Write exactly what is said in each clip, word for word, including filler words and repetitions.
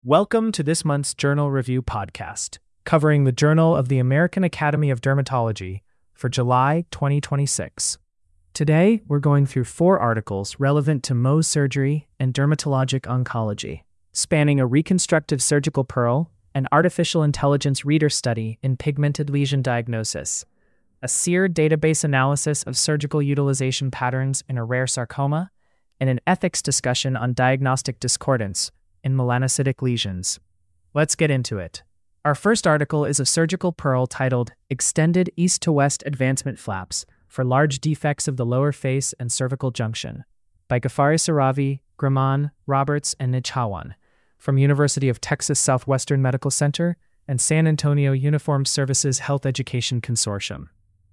Welcome to this month's Journal Review podcast, covering the Journal of the American Academy of Dermatology for July twenty twenty-six. Today, we're going through four articles relevant to Mohs surgery and dermatologic oncology, spanning a reconstructive surgical pearl, an artificial intelligence reader study in pigmented lesion diagnosis, a SEER database analysis of surgical utilization patterns in a rare sarcoma, and an ethics discussion on diagnostic discordance in melanocytic lesions. Let's get into it. Our first article is a surgical pearl titled Extended East-to-West Advancement Flaps for Large Defects of the Lower Face and Cervical Junction by Ghafari Saravi, Graman, Roberts, and Nijhawan from University of Texas Southwestern Medical Center and San Antonio Uniformed Services Health Education Consortium.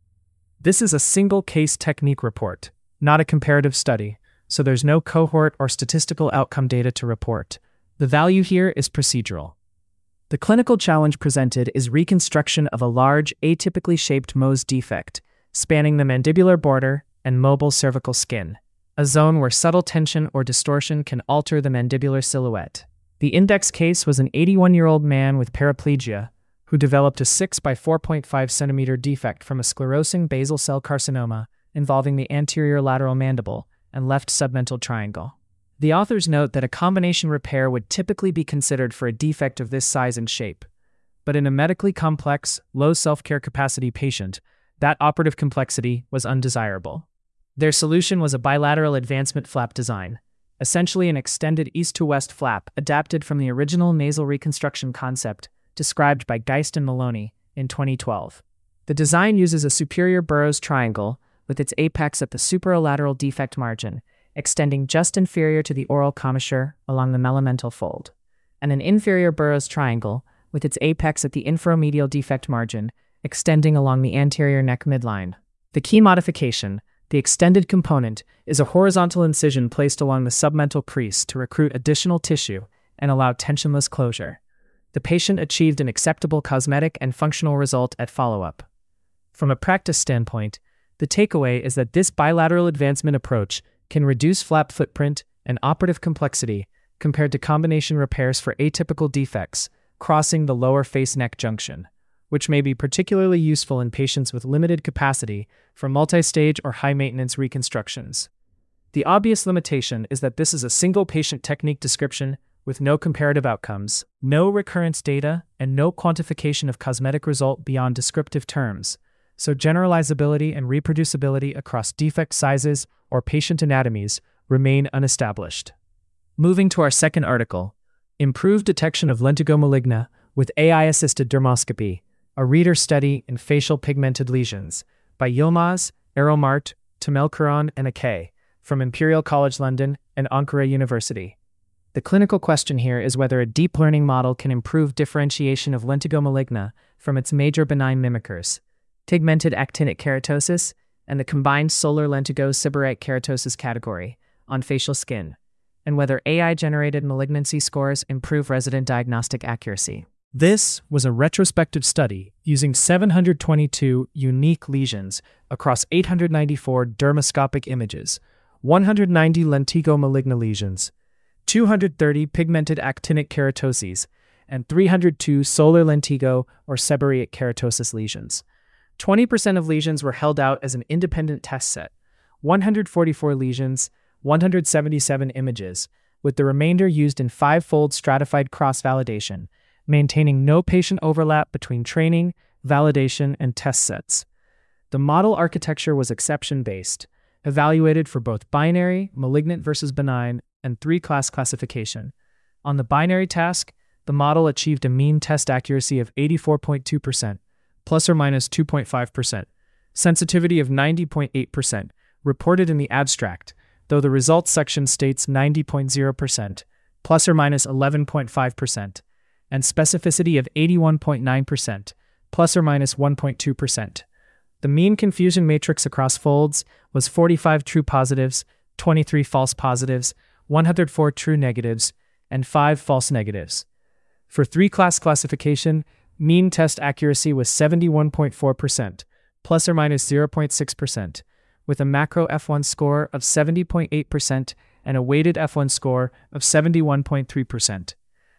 This is a single case technique report, not a comparative study, so there's no cohort or statistical outcome data to report. The value here is procedural. The clinical challenge presented is reconstruction of a large, atypically shaped Mohs defect, spanning the mandibular border and mobile cervical skin, a zone where subtle tension or distortion can alter the mandibular silhouette. The index case was an eighty-one-year-old man with paraplegia who developed a six by four point five centimeter defect from a sclerosing basal cell carcinoma involving the anterior lateral mandible and left submental triangle. The authors note that a combination repair would typically be considered for a defect of this size and shape, but in a medically complex, low self-care capacity patient, that operative complexity was undesirable. Their solution was a bilateral advancement flap design, essentially an extended east-to-west flap adapted from the original nasal reconstruction concept described by Geist and Maloney in twenty twelve. The design uses a superior Burroughs triangle with its apex at the superolateral defect margin, extending just inferior to the oral commissure along the melamental fold, and an inferior Burroughs triangle with its apex at the inferomedial defect margin, extending along the anterior neck midline. The key modification, the extended component, is a horizontal incision placed along the submental crease to recruit additional tissue and allow tensionless closure. The patient achieved an acceptable cosmetic and functional result at follow-up. From a practice standpoint, the takeaway is that this bilateral advancement approach can reduce flap footprint and operative complexity compared to combination repairs for atypical defects crossing the lower face-neck junction, which may be particularly useful in patients with limited capacity for multi-stage or high-maintenance reconstructions. The obvious limitation is that this is a single patient technique description with no comparative outcomes, no recurrence data, and no quantification of cosmetic result beyond descriptive terms, so generalizability and reproducibility across defect sizes or patient anatomies remain unestablished. Moving to our second article, Improved Detection of Lentigo maligna with A I-Assisted Dermoscopy, a reader study in facial pigmented lesions, by Yilmaz, Eromart, Tamelkaran, and Akay, from Imperial College London and Ankara University. The clinical question here is whether a deep learning model can improve differentiation of lentigo maligna from its major benign mimickers, pigmented actinic keratosis, and the combined solar lentigo seborrheic keratosis category on facial skin, and whether A I-generated malignancy scores improve resident diagnostic accuracy. This was a retrospective study using seven hundred twenty-two unique lesions across eight hundred ninety-four dermoscopic images, one hundred ninety lentigo maligna lesions, two hundred thirty pigmented actinic keratoses, and three hundred two solar lentigo or seborrheic keratosis lesions. twenty percent of lesions were held out as an independent test set, one hundred forty-four lesions, one hundred seventy-seven images, with the remainder used in five-fold stratified cross-validation, maintaining no patient overlap between training, validation, and test sets. The model architecture was exception-based, evaluated for both binary, malignant versus benign, and three-class classification. On the binary task, the model achieved a mean test accuracy of eighty-four point two percent, plus or minus two point five percent, sensitivity of ninety point eight percent, reported in the abstract, though the results section states ninety point zero percent, plus or minus eleven point five percent, and specificity of eighty-one point nine percent, plus or minus one point two percent. The mean confusion matrix across folds was forty-five true positives, twenty-three false positives, one hundred four true negatives, and five false negatives. For three-class classification, mean test accuracy was seventy-one point four percent, plus or minus zero point six percent, with a macro F one score of seventy point eight percent and a weighted F one score of seventy-one point three percent.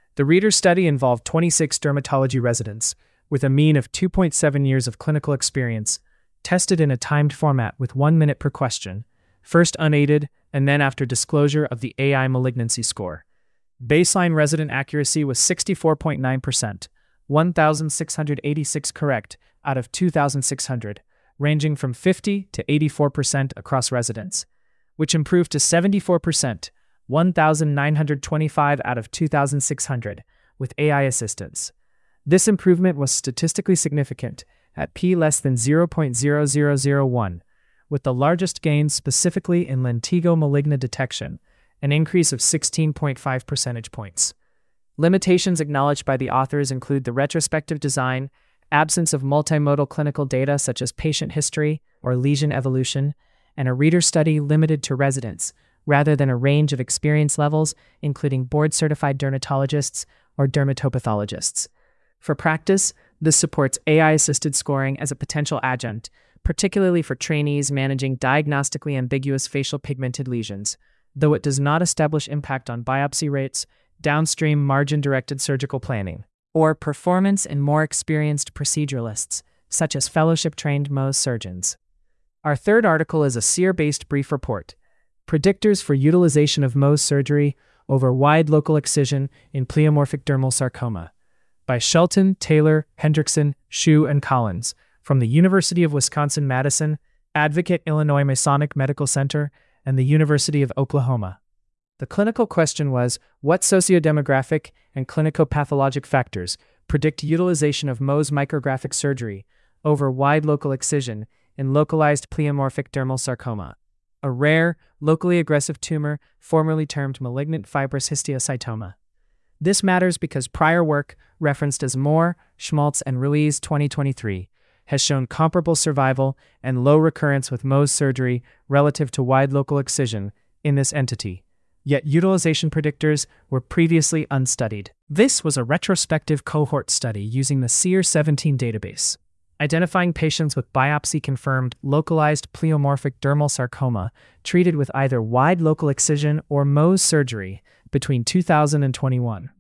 The Reader study involved twenty-six dermatology residents, with a mean of two point seven years of clinical experience, tested in a timed format with one minute per question, first unaided and then after disclosure of the A I malignancy score. Baseline resident accuracy was sixty-four point nine percent, one thousand six hundred eighty-six correct out of two thousand six hundred, ranging from fifty to eighty-four percent across residents, which improved to seventy-four percent, one thousand nine hundred twenty-five out of two thousand six hundred, with A I assistance. This improvement was statistically significant at p less than zero point zero zero zero one, with the largest gains specifically in lentigo maligna detection, an increase of sixteen point five percentage points. Limitations acknowledged by the authors include the retrospective design, absence of multimodal clinical data such as patient history or lesion evolution, and a Reader study limited to residents, rather than a range of experience levels, including board-certified dermatologists or dermatopathologists. For practice, this supports A I-assisted scoring as a potential adjunct, particularly for trainees managing diagnostically ambiguous facial pigmented lesions, though it does not establish impact on biopsy rates, downstream margin-directed surgical planning, or performance in more experienced proceduralists, such as fellowship-trained Mohs surgeons. Our third article is a SEER-based brief report, Predictors for Utilization of Mohs Surgery over Wide Local Excision in Pleomorphic Dermal Sarcoma, by Shelton, Taylor, Hendrickson, Shu, and Collins, from the University of Wisconsin-Madison, Advocate Illinois Masonic Medical Center, and the University of Oklahoma. The clinical question was, what sociodemographic and clinicopathologic factors predict utilization of Mohs micrographic surgery over wide local excision in localized pleomorphic dermal sarcoma, a rare, locally aggressive tumor formerly termed malignant fibrous histiocytoma? This matters because prior work, referenced as Moore, Schmaltz, and Ruiz twenty twenty-three, has shown comparable survival and low recurrence with Mohs surgery relative to wide local excision in this entity. Yet utilization predictors were previously unstudied. This was a retrospective cohort study using the SEER seventeen database, identifying patients with biopsy-confirmed localized pleomorphic dermal sarcoma treated with either wide local excision or Mohs surgery between two thousand twenty-one.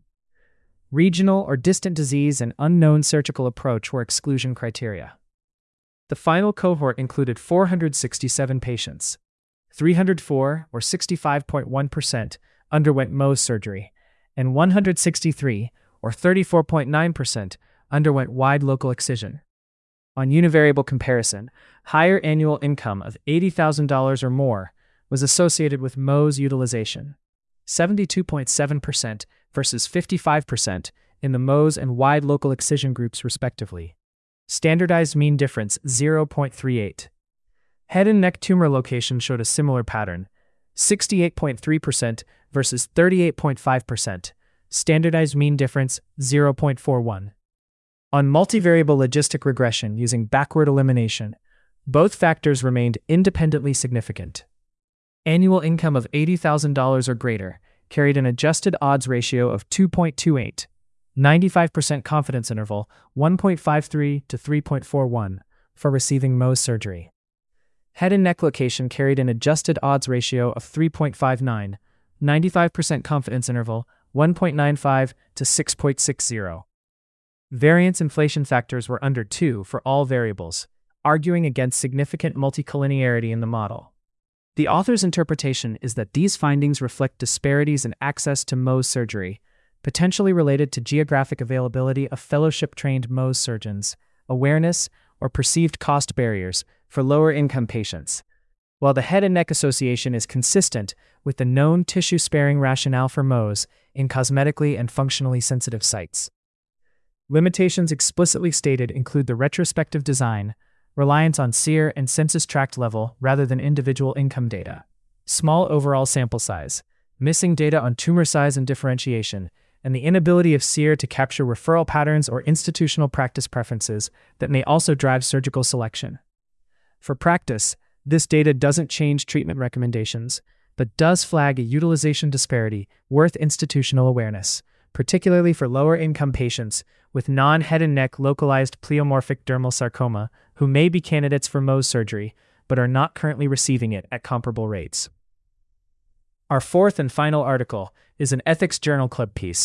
Regional or distant disease and unknown surgical approach were exclusion criteria. The final cohort included four hundred sixty-seven patients. three hundred four, or sixty-five point one percent, underwent Mohs surgery, and one hundred sixty-three, or thirty-four point nine percent, underwent wide local excision. On univariable comparison, higher annual income of eighty thousand dollars or more was associated with Mohs utilization, seventy-two point seven percent versus fifty-five percent in the Mohs and wide local excision groups respectively. Standardized mean difference zero point three eight. Head and neck tumor location showed a similar pattern, sixty-eight point three percent versus thirty-eight point five percent, standardized mean difference zero point four one. On multivariable logistic regression using backward elimination, both factors remained independently significant. Annual income of eighty thousand dollars or greater carried an adjusted odds ratio of two point two eight, ninety-five percent confidence interval one point five three to three point four one for receiving Mohs surgery. Head and neck location carried an adjusted odds ratio of three point five nine, ninety-five percent confidence interval one point nine five to six point six zero. Variance inflation factors were under two for all variables, arguing against significant multicollinearity in the model. The author's interpretation is that these findings reflect disparities in access to Mohs surgery, potentially related to geographic availability of fellowship-trained Mohs surgeons, awareness, or perceived cost barriers for lower-income patients, while the Head and Neck Association is consistent with the known tissue-sparing rationale for Mohs in cosmetically and functionally sensitive sites. Limitations explicitly stated include the retrospective design, reliance on SEER and census tract level rather than individual income data, small overall sample size, missing data on tumor size and differentiation, and the inability of SEER to capture referral patterns or institutional practice preferences that may also drive surgical selection. For practice, this data doesn't change treatment recommendations, but does flag a utilization disparity worth institutional awareness, particularly for lower-income patients with non-head and neck localized pleomorphic dermal sarcoma who may be candidates for Mohs surgery but are not currently receiving it at comparable rates. Our fourth and final article is an Ethics Journal Club piece,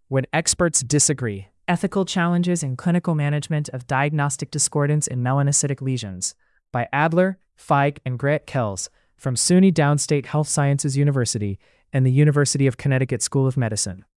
When Experts Disagree: Ethical Challenges in Clinical Management of Diagnostic Discordance in Melanocytic Lesions, by Adler, Feig, and Grant Kells, from SUNY Downstate Health Sciences University and the University of Connecticut School of Medicine.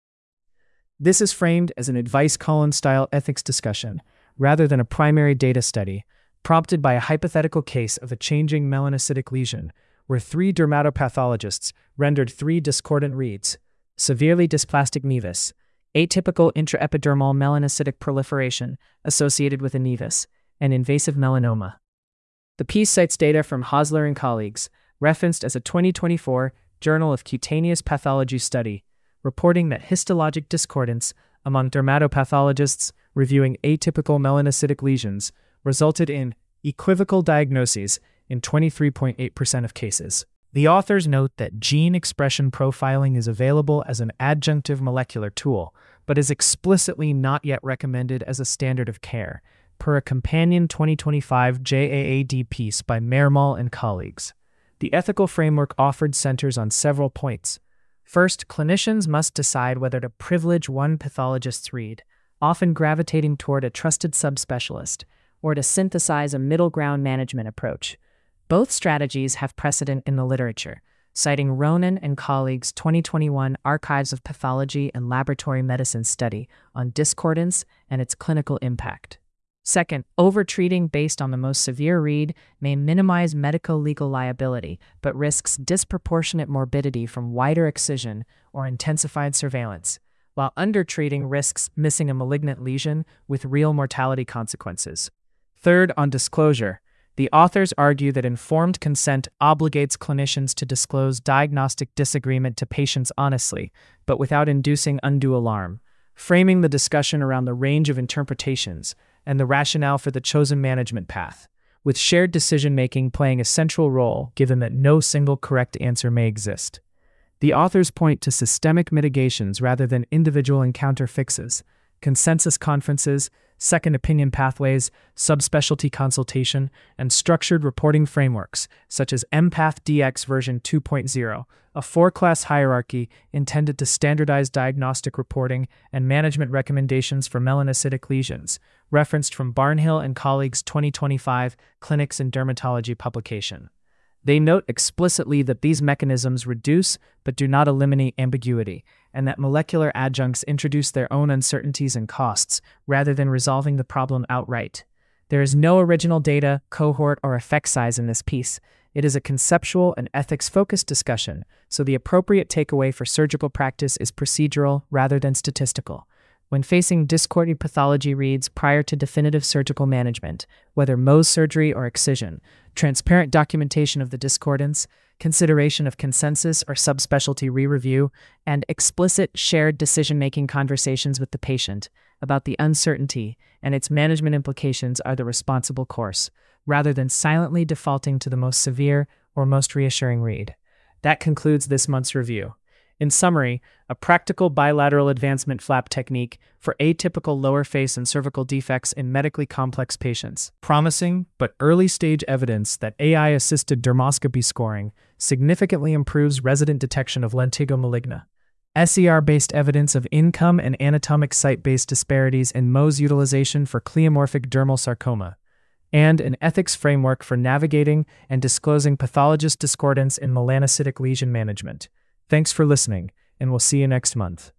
This is framed as an advice-column-style ethics discussion, rather than a primary data study, prompted by a hypothetical case of a changing melanocytic lesion, where three dermatopathologists rendered three discordant reads: severely dysplastic nevus, atypical intraepidermal melanocytic proliferation associated with a nevus, and invasive melanoma. The piece cites data from Hosler and colleagues, referenced as a twenty twenty-four Journal of Cutaneous Pathology study, reporting that histologic discordance among dermatopathologists reviewing atypical melanocytic lesions resulted in equivocal diagnoses in twenty-three point eight percent of cases. The authors note that gene expression profiling is available as an adjunctive molecular tool, but is explicitly not yet recommended as a standard of care, per a companion twenty twenty-five J A A D piece by Mehrmal and colleagues. The ethical framework offered centers on several points. First, clinicians must decide whether to privilege one pathologist's read, often gravitating toward a trusted subspecialist, or to synthesize a middle ground management approach. Both strategies have precedent in the literature, citing Ronan and colleagues' twenty twenty-one Archives of Pathology and Laboratory Medicine study on discordance and its clinical impact. Second, overtreating based on the most severe read may minimize medical legal liability, but risks disproportionate morbidity from wider excision or intensified surveillance, while undertreating risks missing a malignant lesion with real mortality consequences. Third, on disclosure, the authors argue that informed consent obligates clinicians to disclose diagnostic disagreement to patients honestly, but without inducing undue alarm, framing the discussion around the range of interpretations and the rationale for the chosen management path, with shared decision-making playing a central role given that no single correct answer may exist. The authors point to systemic mitigations rather than individual encounter fixes, consensus conferences, second opinion pathways, subspecialty consultation, and structured reporting frameworks, such as Empath D X version two point oh, a four-class hierarchy intended to standardize diagnostic reporting and management recommendations for melanocytic lesions, referenced from Barnhill and colleagues' twenty twenty-five Clinics in Dermatology publication. They note explicitly that these mechanisms reduce but do not eliminate ambiguity, and that molecular adjuncts introduce their own uncertainties and costs, rather than resolving the problem outright. There is no original data, cohort, or effect size in this piece. It is a conceptual and ethics-focused discussion, so the appropriate takeaway for surgical practice is procedural rather than statistical. When facing discordant pathology reads prior to definitive surgical management, whether Mohs surgery or excision, transparent documentation of the discordance, consideration of consensus or subspecialty re-review, and explicit shared decision-making conversations with the patient about the uncertainty and its management implications are the responsible course, rather than silently defaulting to the most severe or most reassuring read. That concludes this month's review. In summary, a practical bilateral advancement flap technique for atypical lower face and cervical defects in medically complex patients. Promising, but early-stage evidence that A I-assisted dermoscopy scoring significantly improves resident detection of lentigo maligna. S E R-based evidence of income and anatomic site-based disparities in Mohs utilization for pleomorphic dermal sarcoma. And an ethics framework for navigating and disclosing pathologist discordance in melanocytic lesion management. Thanks for listening, and we'll see you next month.